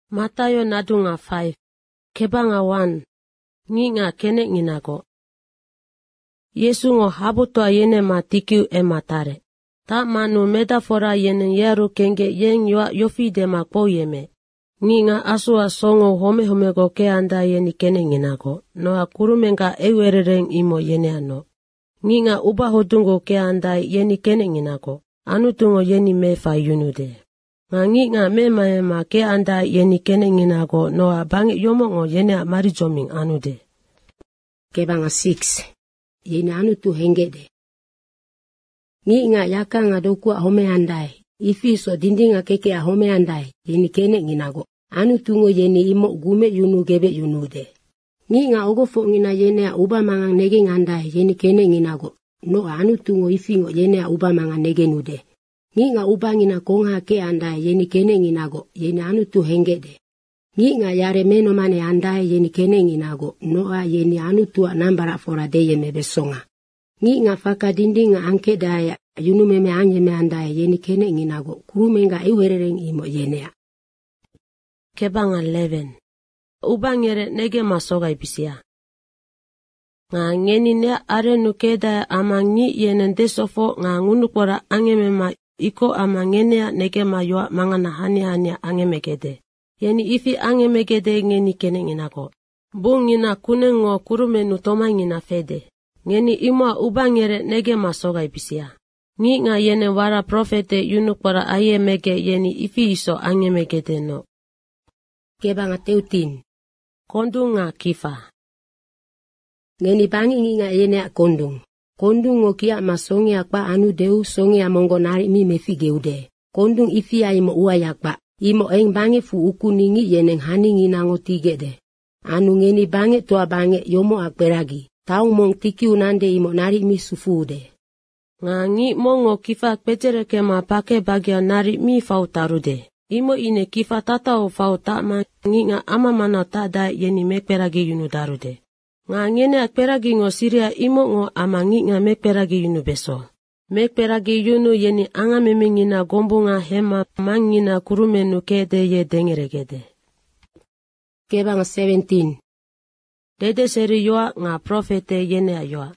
Matayo nadunga 5. Kebanga 1. Nginga kene nginago. Yesu ngo habutoa yene matikiu matare. Ta manu metafora yene yeru kenge yen yofi de makpo yeme. Nginga asua songo home go ke anda yeni kene nginago. Noa kurumenga ewerereng imo yene ano. Nginga uba hodungo ke anda yeni kene nginago. Anutungo yeni mefa yunude. Nginga mema ke anda yeni kene nginago noa bangi yomongo yene amari joming anude. Kebanga 6. Yene anutu hengede. Nginga yaka ngadoku ahome andai. Ifiso dindinga keke ahome andai. Yeni kene nginago. Anutungo yene imo gume yunu gebe yunude. Nginga ogofo ngina yene uba mangang nege ngandai yeni kene nginago. No anutungo ifingo yene uba mangang nege nude. Nginga ubangina konga ke andai yeni kene nginago. Yene anutu hengede. Nginga yare meno mane andai yeni kene nginago. Noa yeni anutua nambara fora deye mebesonga. Nginga faka dindinga anke daya yunu meme anjeme andai yeni kene nginago. Kurumenga iwerereng imo yenea. Kebanga 11. Ubangere nege masoga ipisia. Nga ngeni ne are nuke daya ama ngi yenen desofo nga ngunukora angemema iko ama ngenea nege mayoa mangana hani angemegede. Yeni ifi angemegede ngeni kene nginago. Bungina kunengo kurumenu toma ngina fede. Ngeni imwa ubangere nege masoga ipisia. Ngi nga yene wara profete yunukora ayemege yeni ifi iso angemegede no. Kebanga 13. Kondung nga kifa. Ngeni bangi nginga yene kondung. Kondung ngokia masongi akpa anu deu songi amongo nari mi mefigeude. Kondung ifi imo ua yakpa. Imo eng bange fu uku ningi yeneng hani nginango tigede. Anu ngeni bange tua bange yomo akperagi. Taung mong tiki unande imo nari mi sufude. Ngangi mongo kifa petereke ma pake bagia nari mi fautarude. Imo ine kifa tata o fauta ma nginga ama mana tada yeni mekperagi yunudarude. Nga ngene akperagi ngo siria imo ngo ama nginga mekperagi yunu beso. Mekperagi yunu yeni anga memengina gombunga hema mangina kurumenu kede ye dengeregede. Kebanga 17. Dede seri yoa nga profete yene ayoa.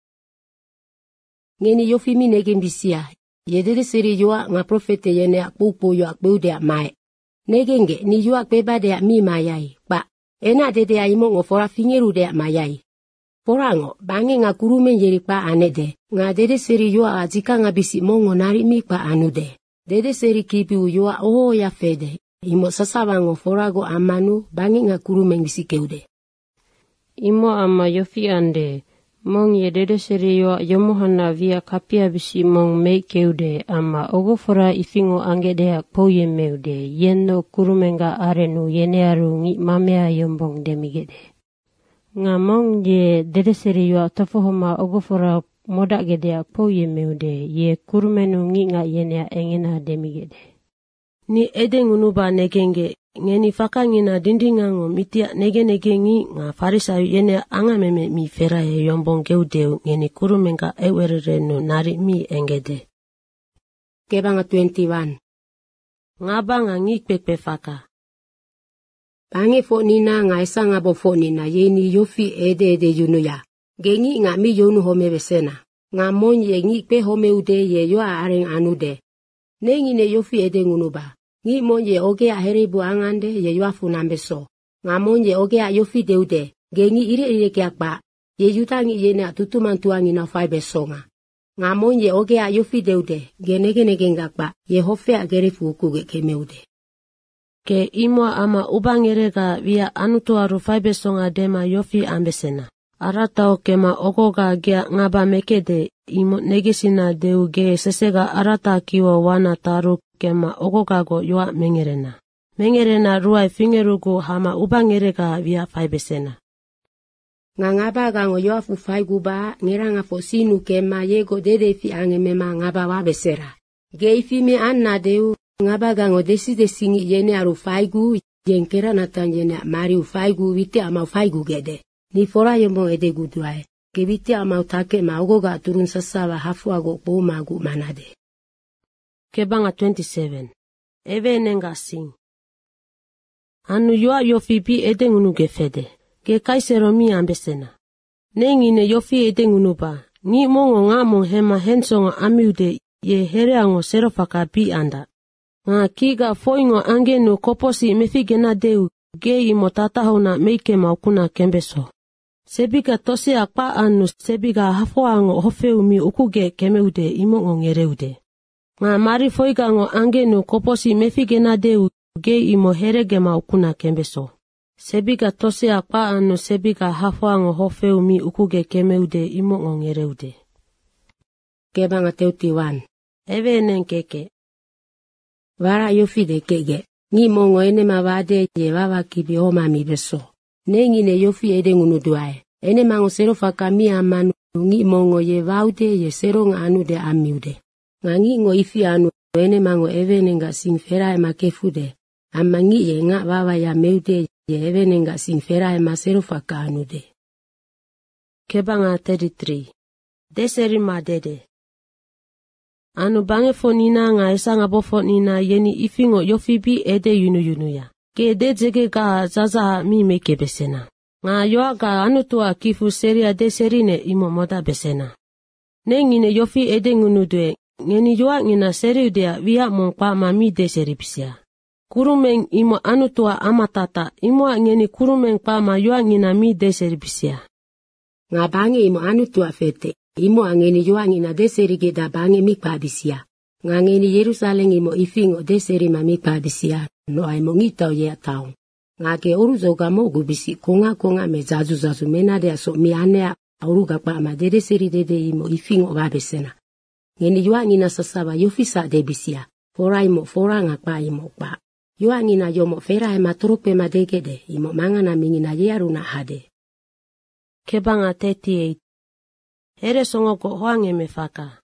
Ngeni yofimi negembisia. Yedede seri yoa nga profete yene akpupo yo akpeude mae. Negenge ni yoa akpebade mi mayai. Pa, ena dede aimo ngo fora fingerude mayai. Porango, bange nga kurumen yeri pa anede. Nga dede seri yoa ajika nga bisi mongo nari mi pa anude. Dede seri kipi yoa oho ya fede. Imo sasawango forago amanu bange nga kurumen bisi keude. Imo ama yofi ande. Mong ye dede seri yoa yomohana via kapia bisi mong mei keude ama ogofora ifingo angedea poye meude. Yeno kurumenga arenu yenearu ngi mamea yombong demigede. Nga mong ye dede seri yoa tafohoma ogofora moda gedea poye meude. Ye kurumenu ngi nga yenea engena demigede. Ni edengunuba negenge. Ngeni fakangina dindingango mitia nege ngi nga farisayo yene angameme mi feraye yombong geudeu ngeni kurumenga ewererenu nari mi engede. Kebanga 21. Ngabanga ngikpepe faka. Bange fo nina nga esa ngabo fo nina yeni yofi ede yunuya. Gengi nga mi yonu home besena. Nga monye ngikpe home ude ye yoa areng anude. Nengine yofi ede ngunuba. Ngi monye oge a heribu angande ye yuafu nambeso. Nga monye oge a yofi deude. Gengi ire kiakba. Ye yutangi yene atutumantuangi na fai besonga. Nga monye oge a yofi deude. Genege ngakba. Ye hofe a gerifu ukuge kemeude. Ke imwa ama ubangerega via anutuaru fai besonga dema yofi ambesena. Aratao kema ogoga gea ngaba mekede. Imo negesina deu ge sesega arata kiwa wana taru kema ogogago yoa mengerena. Mengerena ruai fingerugu hama ubangerega via faibesena. Nga ngaba gango yoa fu faiguba ngeranga fosinu kema yego dede fi angemema ngaba wabesera. Ge ifimi anna deu ngaba gango desi singi yene aru faigu yenkera natan yene mari ufaigu witi ama ufaigu gede. Ni fora yembo ede guduai. Gebiti ama utake ma ogoga turun sasawa hafu ago magu manade. Kebanga 27. Eve nenga sing. Anu yoa yofi pi edengunu gefede. Ge kaisero mi ambesena. Nengine yofi edengunu ba. Ngi mongo nga mong hema hensongo amiude ye hereango serofaka pi anda. Nga kiga foingo angenu koposi mefigena deu ge imo tatahona meike maukuna kembeso. Sebiga tosi akpa anu sebiga hafoango hofeumi ukuge kemeude imo ngereude. Nga mari foigango angenu koposi mefigena deu ge imo herege maukuna kembeso. Sebiga tosi akpa anu sebiga hafoango hofeumi ukuge kemeude imo ngereude. Kebanga 31. Ewe nenkeke. Vara yofide kege. Ngi mongo ene mavade ye wawa kibi homa mi beso. Nengine yofi edengunu duae. Ene mango sero fakami amanu. Ngi mongo ye vaude ye sero nga anu de amiude. Nga ngi ngo ifi anu. Ene mango ewe nenga singfera ema kefude. Ama ngi ye nga wawa ya meude ye ewe nenga singfera ema sero faka anu de. Kebanga 33. Deseri madede. Anu bange fonina nga esanga bofonina yeni ifingo yofibi ede yunu ya. Ke de jege ga zaza mi meke besena. Nga yoa ga anu tua kifu seria de serine imo moda besena. Nengine yofi ede ngunudwe, ngeni yoa ngina seri udea via mongpa mami de seripsia. Kurumeng imo anu tua amatata, imo ngeni kurumeng pa ma yoa ngina mi de seripsia. Nga bange imo anu tua fete. Imo angeni yoa ngina deseri geda bange mikpa bisia. Nga ngeni Yerusalem imo ifingo deseri ma mikpa bisia. No aimo ngitao ye atao. Nga ke uruzo gamo gubisi konga me zazu mena de aso mi anea auruga pa ama de deseri dede imo ifingo wabesena. Ngeni yoa ngina sasaba yofisa de bisia. Fora imo fora nga pa imo pa. Yoa ngina yomo fera ema trupe ma degede imo mangana mingina yearuna hade. Kebanga 38. Here songo ko hoange mefaka.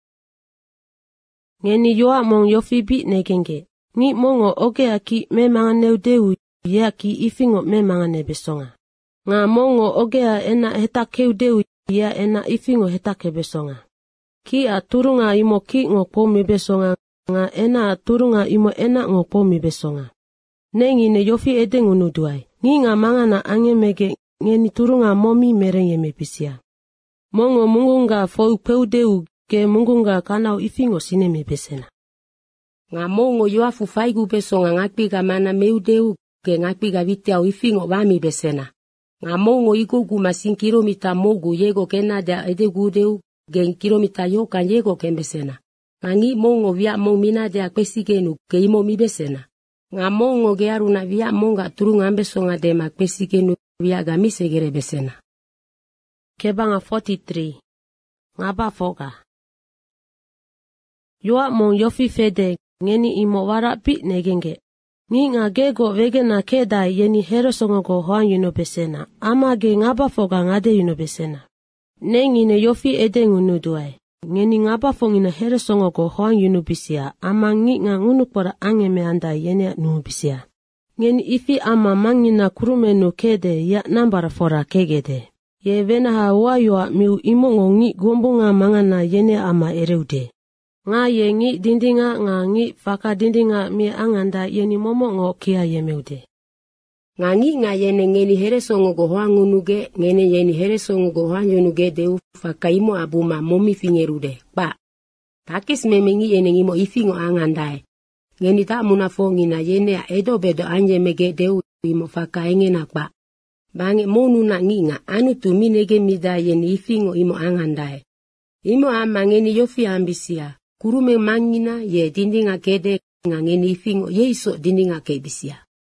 Ngeni yoa mong yofibi negenge. Ngi mongo oge aki me manganeudeu ye aki ifingo me manganebesonga. Nga mongo ogea ena hetakeudeu ye ena ifingo hetakebesonga. Ki a turunga imo ki ngopo mebesonga. Nga ena turunga imo ena ngopo mebesonga. Nengine yofi edengunu duai. Ngi nga mangana angemege ngeni turunga momi merenge mepisia. Mongo mungunga fo peudeu ke mungunga kanau ifingo sine mebesena. Nga mongo yoa fufaigu besonga ngakpiga mana meudeu ke ngakpiga vitiau ifingo wami besena. Nga mongo igugu masin kilomita mogu yego kena da edegudeu gen kilomita yokan yego kembesena. Nga ngi mongo via mong mina de akpesigenu ke imo mi besena. Nga mongo gearuna via monga turunga ambesonga de makpesigenu via gamisegere besena. Kebanga 43. Ngaba foga. Yoa mong yofi fede ngeni imo warapi negenge. Ngi nga gego wege na keda yeni heresongo go hoan yuno besena. Ama ge ngaba foga ngade yuno besena. Nengine yofi edengunu duai. Ngeni ngaba fongina heresongo go hoan yuno bisia. Ama ngi nga ngunupora angeme anda yeni nubisia. Ngeni ifi ama mangina kurumenu kede ya nambara fora kegede. Ye vena hawa yoa miu imo ngongi gombunga mangana yene ama ereude. Nga ye ngi dindinga nga ngi faka dindinga mi anganda yeni momo ngo kia yemeude. Nga ngi nga yene ngeni heresongo go hoangunuge, ngene yeni heresongo go hoanyunuge deu faka imo abuma momi fingerude. Pa. Takis memengi yene ngimo ifingo angandae. Ngeni ta munafongi na yene edo bedo anjemege deu imo faka engena pa. Bange monu na nginga anu tu minege mida yeni ifingo imo angandae. Imo amangeni yofi ambisia. Kurume mangina ye dindinga kede ngangeni ifingo ye iso dindinga kebisia.